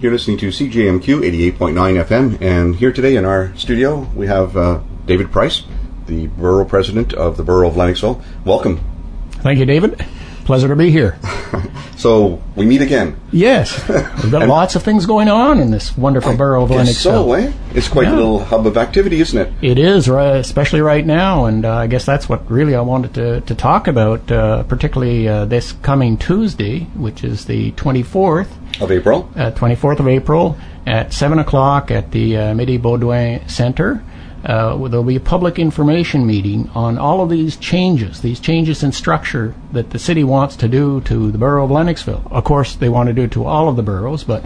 You're listening to CJMQ 88.9 FM, and here today in our studio we have David Price, the Borough President of the Borough of Lennoxville. Welcome. Thank you, David. Pleasure to be here. So, we meet again. Yes. We've got lots of things going on in this wonderful borough of Lennoxville. So, It's quite a little hub of activity, isn't it? It is, especially right now, and I guess that's what really I wanted to talk about, particularly this coming Tuesday, which is the 24th. Of April? 24th of April at 7 o'clock at the Amédée-Beaudoin Centre. There'll be a public information meeting on all of these changes in structure that the city wants to do to the borough of Lennoxville. Of course, they want to do it to all of the boroughs, but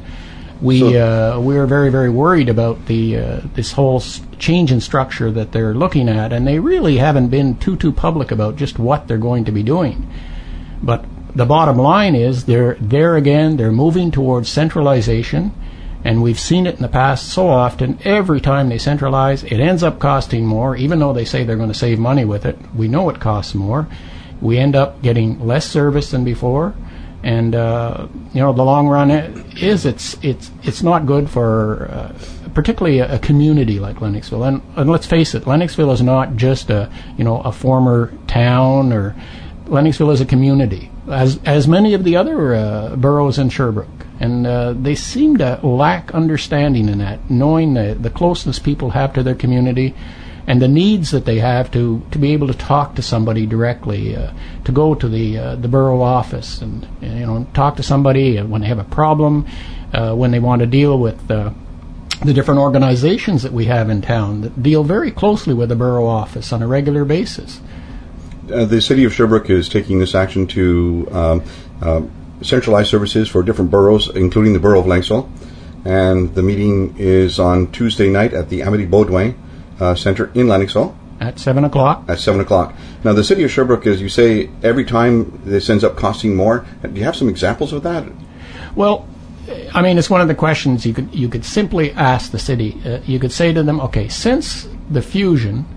we're very, very worried about this whole change in structure that they're looking at, and they really haven't been too public about just what they're going to be doing. But the bottom line is they're moving towards centralization. And we've seen it in the past so often. Every time they centralize, it ends up costing more, even though they say they're going to save money with it. We know it costs more. We end up getting less service than before. And, the long run is it's not good for particularly a community like Lennoxville. And let's face it, Lennoxville is not just a former town, or Lennoxville is a community, as many of the other boroughs in Sherbrooke. And they seem to lack understanding in that, knowing the closeness people have to their community and the needs that they have to be able to talk to somebody directly, to go to the borough office and talk to somebody when they have a problem, when they want to deal with the different organizations that we have in town that deal very closely with the borough office on a regular basis. The city of Sherbrooke is taking this action to centralized services for different boroughs, including the borough of Lennoxville. And the meeting is on Tuesday night at the Amédée-Beaudoin Centre in Lennoxville. At 7 o'clock. At 7 o'clock. Now, the city of Sherbrooke, as you say, every time this ends up costing more. Do you have some examples of that? Well, I mean, it's one of the questions you could simply ask the city. You could say to them, okay, since the fusion,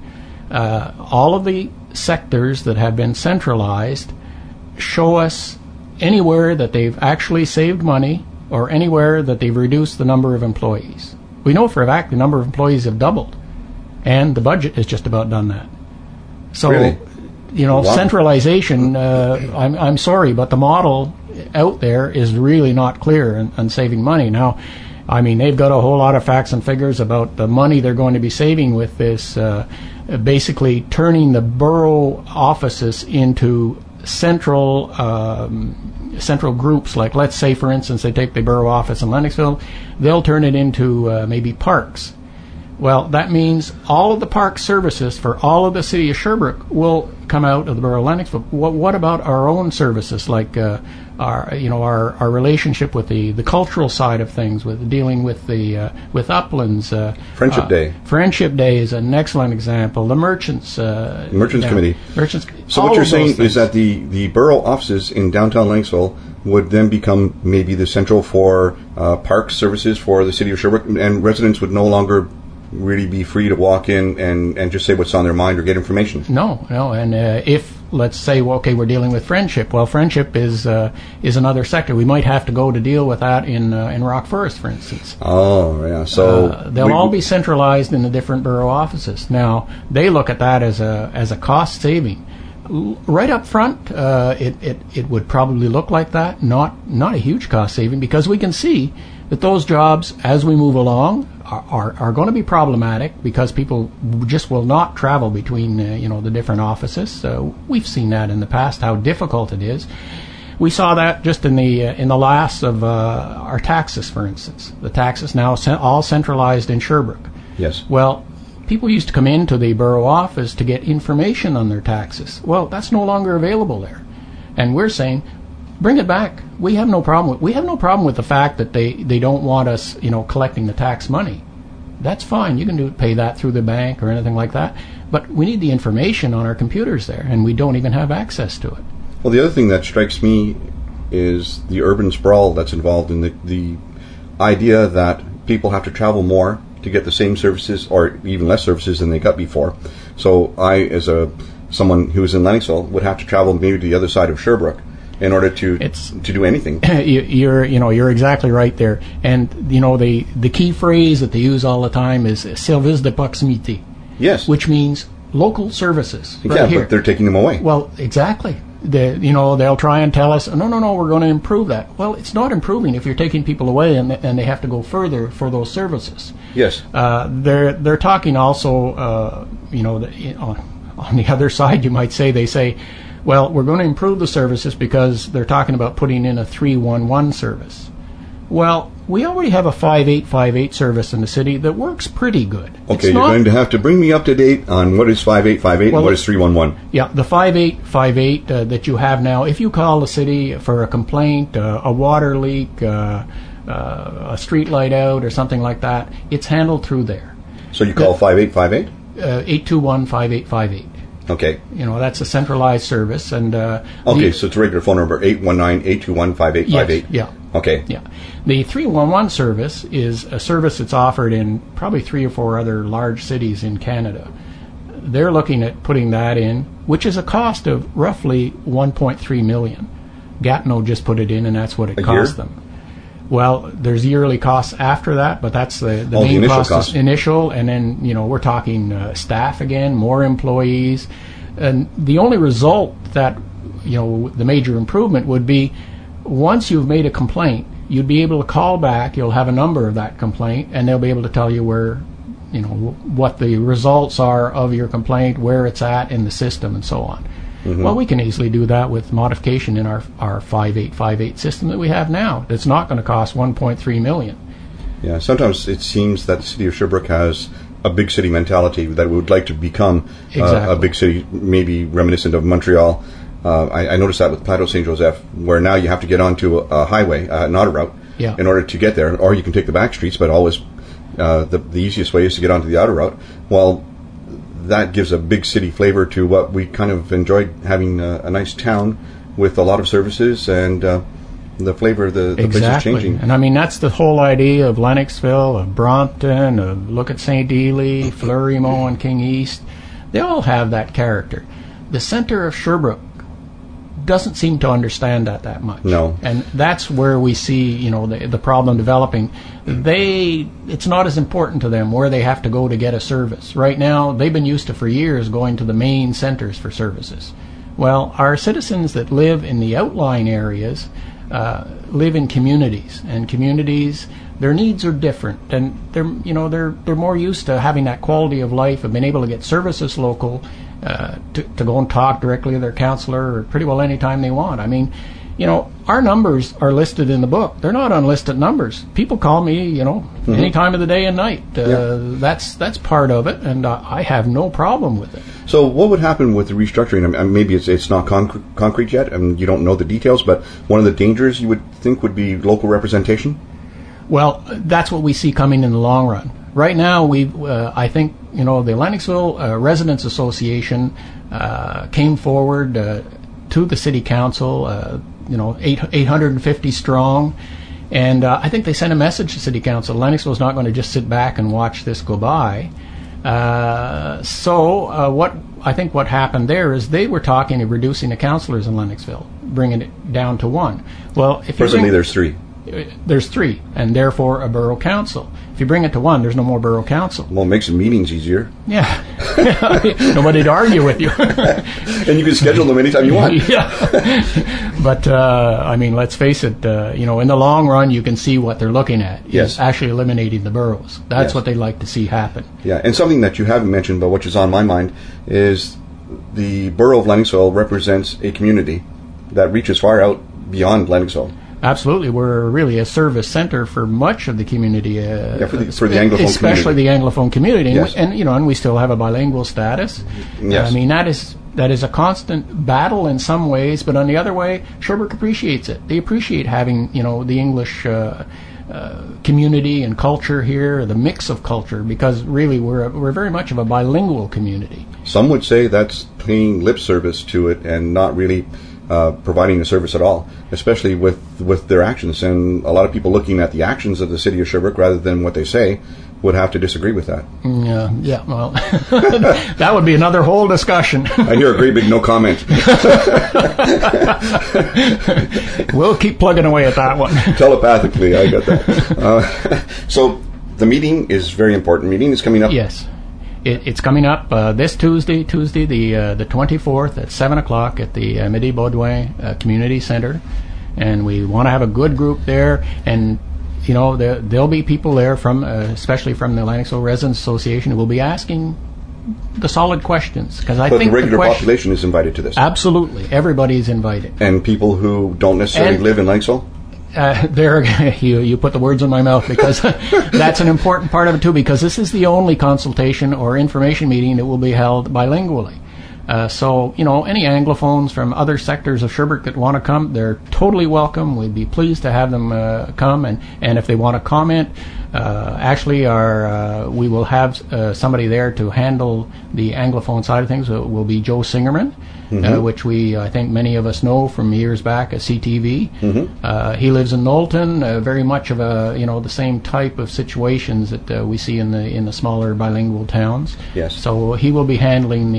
all of the sectors that have been centralized, show us anywhere that they've actually saved money or anywhere that they've reduced the number of employees. We know for a fact the number of employees have doubled, and the budget has just about done that. So, really? Wow. Centralization, I'm sorry, but the model out there is really not clear on saving money. Now, I mean, they've got a whole lot of facts and figures about the money they're going to be saving with this, basically turning the borough offices into central groups. Like, let's say, for instance, they take the borough office in Lennoxville, they'll turn it into maybe parks. Well, that means all of the park services for all of the city of Sherbrooke will come out of the borough of Lennoxville. What about our own services, like our relationship with the cultural side of things, with dealing with with Uplands? Friendship Day. Friendship Day is an excellent example. The Merchants Committee. So what you're saying is that the borough offices in downtown Lennoxville would then become maybe the central for park services for the city of Sherbrooke, and residents would no longer really be free to walk in and just say what's on their mind or get information. No, and if, let's say, we're dealing with Friendship. Well, Friendship is another sector. We might have to go to deal with that in Rock Forest, for instance. Oh, yeah. So they'll all be centralized in the different borough offices. Now, they look at that as a cost saving. Right up front, it would probably look like that. Not a huge cost saving, because we can see that those jobs, as we move along, are going to be problematic, because people just will not travel between the different offices. We've seen that in the past, how difficult it is. We saw that just in the last of our taxes, for instance. The taxes now all centralized in Sherbrooke. Yes. Well, people used to come into the borough office to get information on their taxes. Well, that's no longer available there, and we're saying, bring it back. We have no problem with the fact that they don't want us, collecting the tax money. That's fine. You can pay that through the bank or anything like that. But we need the information on our computers there, and we don't even have access to it. Well, the other thing that strikes me is the urban sprawl that's involved in the idea that people have to travel more to get the same services, or even less services than they got before. So I, as someone who is in Lennoxville, would have to travel maybe to the other side of Sherbrooke. in order to do anything. You're exactly right there. And the key phrase that they use all the time is service de proximité. Yes. Which means local services. Yeah, right here. But they're taking them away. Well, exactly. They'll try and tell us, no, we're going to improve that. Well, it's not improving if you're taking people away and they have to go further for those services. Yes. They're talking also, on the other side, you might say, they say, well, we're going to improve the services because they're talking about putting in a 311 service. Well, we already have a 5858 service in the city that works pretty good. Okay, you're going to have to bring me up to date on what is 5858 and what is 311. Yeah, the 5858 that you have now, if you call the city for a complaint, a water leak, a street light out or something like that, it's handled through there. So you call 5858? 821-5858. Okay. That's a centralized service. And so it's a regular phone number, 819-821-5858. Yeah. Okay. Yeah. The 311 service is a service that's offered in probably 3 or 4 other large cities in Canada. They're looking at putting that in, which is a cost of roughly $1.3 million. Gatineau just put it in, and that's what it cost them. Well, there's yearly costs after that, but that's the main cost is initial, and then we're talking staff again, more employees, and the only result that the major improvement would be once you've made a complaint, you'd be able to call back. You'll have a number of that complaint, and they'll be able to tell you where, what the results are of your complaint, where it's at in the system, and so on. Mm-hmm. Well, we can easily do that with modification in our 5858 system that we have now. It's not going to cost $1.3 million. Yeah, sometimes it seems that the city of Sherbrooke has a big city mentality that it would like to become a big city, maybe reminiscent of Montreal. I noticed that with Plateau St. Joseph, where now you have to get onto a highway, an auto route, in order to get there, or you can take the back streets, but always the easiest way is to get onto the auto route. Well, that gives a big city flavor to what we kind of enjoyed, having a nice town with a lot of services, and the flavor of the place is changing. And I mean, that's the whole idea of Lennoxville, of Brompton, of look at St. Ely, Fleury-Mont, and King East. They all have that character. The center of Sherbrooke doesn't seem to understand that much. No. And that's where we see, the problem developing. It's not as important to them where they have to go to get a service. Right now, they've been used to, for years, going to the main centers for services. Well, our citizens that live in the outlying areas live in communities, and communities, their needs are different, and they're more used to having that quality of life of being able to get services local, to go and talk directly to their counselor or pretty well any time they want. I mean, our numbers are listed in the book. They're not unlisted numbers. People call me, any time of the day and night. That's part of it, and I have no problem with it. So what would happen with the restructuring? I mean, maybe it's not concrete yet, and you don't know the details, but one of the dangers you would think would be local representation? Well, that's what we see coming in the long run. Right now, I think, the Lennoxville Residents Association came forward to the city council, 850 strong, and I think they sent a message to city council. Lennoxville's not going to just sit back and watch this go by. What happened there is they were talking of reducing the councillors in Lennoxville, bringing it down to 1. Well, presently there's 3. There's 3, and therefore a borough council. If you bring it to 1, there's no more borough council. Well, it makes the meetings easier. Yeah. Nobody to argue with you. And you can schedule them anytime you want. Yeah. But, let's face it, in the long run, you can see what they're looking at. Is actually eliminating the boroughs. That's what they like to see happen. Yeah, and something that you haven't mentioned, but which is on my mind, is the borough of Lennoxville represents a community that reaches far out beyond Lennoxville. Absolutely. We're really a service center for much of the community. For the Anglophone especially community. the Anglophone community. Yes. And we still have a bilingual status. Yes. That is a constant battle in some ways, but on the other way, Sherbrooke appreciates it. They appreciate having, the English community and culture here, the mix of culture, because really we're very much of a bilingual community. Some would say that's paying lip service to it and not really providing a service at all, especially with their actions. And a lot of people looking at the actions of the city of Sherbrooke rather than what they say, would have to disagree with that. Yeah, well, that would be another whole discussion. I hear agree, but no comment. We'll keep plugging away at that one. Telepathically, I got that. So the meeting is very important. Meeting is coming up. Yes. It's coming up this Tuesday, the 24th at 7 o'clock at the Midi-Baudouin Community Center. And we want to have a good group there. And, you know, there'll be people there from, especially from the Lennoxville Residents Association, who will be asking the solid questions. But the regular population is invited to this. Absolutely. Everybody's invited. And people who don't necessarily live in Lennoxville? There, you put the words in my mouth, because that's an important part of it too, because this is the only consultation or information meeting that will be held bilingually. So, you know, any Anglophones from other sectors of Sherbrooke that want to come, they're totally welcome. We'd be pleased to have them come, and if they want to comment, actually we will have somebody there to handle the Anglophone side of things. It will be Joe Singerman, which I think many of us know from years back at CTV. He lives in Knowlton, very much of the same type of situations that we see in the smaller bilingual towns. Yes. So he will be handling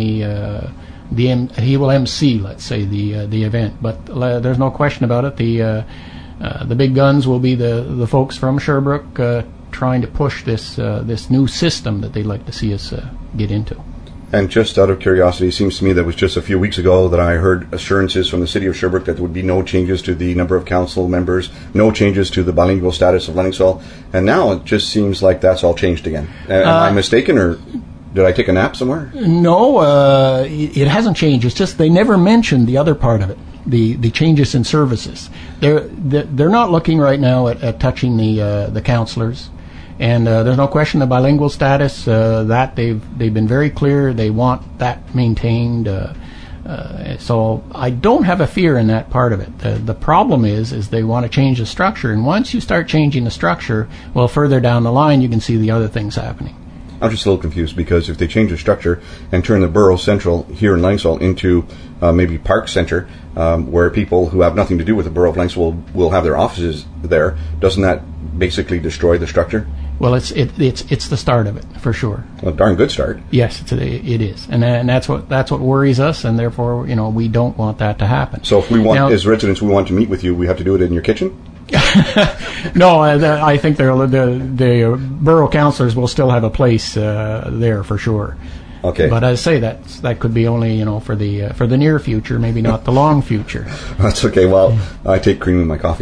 he will MC, let's say, the event. But there's no question about it. The big guns will be the folks from Sherbrooke trying to push this new system that they'd like to see us get into. And just out of curiosity, it seems to me that it was just a few weeks ago that I heard assurances from the City of Sherbrooke that there would be no changes to the number of council members, no changes to the bilingual status of Lennoxville, and now it just seems like that's all changed again. Am I mistaken, or did I take a nap somewhere? No, it hasn't changed. It's just they never mentioned the other part of it, the changes in services. They're not looking right now at touching the councillors. And there's no question the bilingual status, that they've been very clear. They want that maintained. So I don't have a fear in that part of it. The problem is they want to change the structure. And once you start changing the structure, well, further down the line, you can see the other things happening. I'm just a little confused, because if they change the structure and turn the Borough Central here in Lennoxville into maybe Park Centre, where people who have nothing to do with the Borough of Lennoxville will have their offices there, doesn't that basically destroy the structure? Well, it's the start of it, for sure. Well, a darn good start. Yes, it is, and that's what worries us, and therefore, you know, we don't want that to happen. So, if we want, as residents, we want to meet with you, we have to do it in your kitchen? No, I think the borough councillors will still have a place there for sure. Okay. But as I say, that could be only, you know, for the near future, maybe not the long future. That's okay. Well, I take cream in my coffee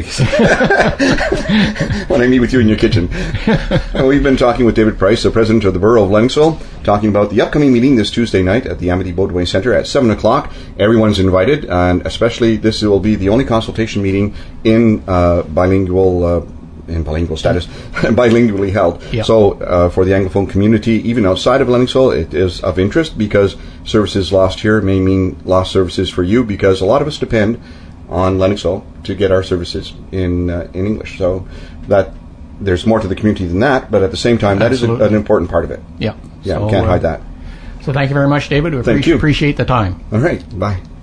when I meet with you in your kitchen. And we've been talking with David Price, the president of the Borough of Lennoxville, talking about the upcoming meeting this Tuesday night at the Amity-Baudouin Centre at 7 o'clock. Everyone's invited, and especially this will be the only consultation meeting in bilingual status, bilingually held. Yep. So for the Anglophone community, even outside of Lennoxville, it is of interest, because services lost here may mean lost services for you, because a lot of us depend on Lennoxville to get our services in English. So that there's more to the community than that, but at the same time, Absolutely. That is an important part of it. Yeah. Yeah, so, we can't hide that. So thank you very much, David. We appreciate the time. All right. Bye.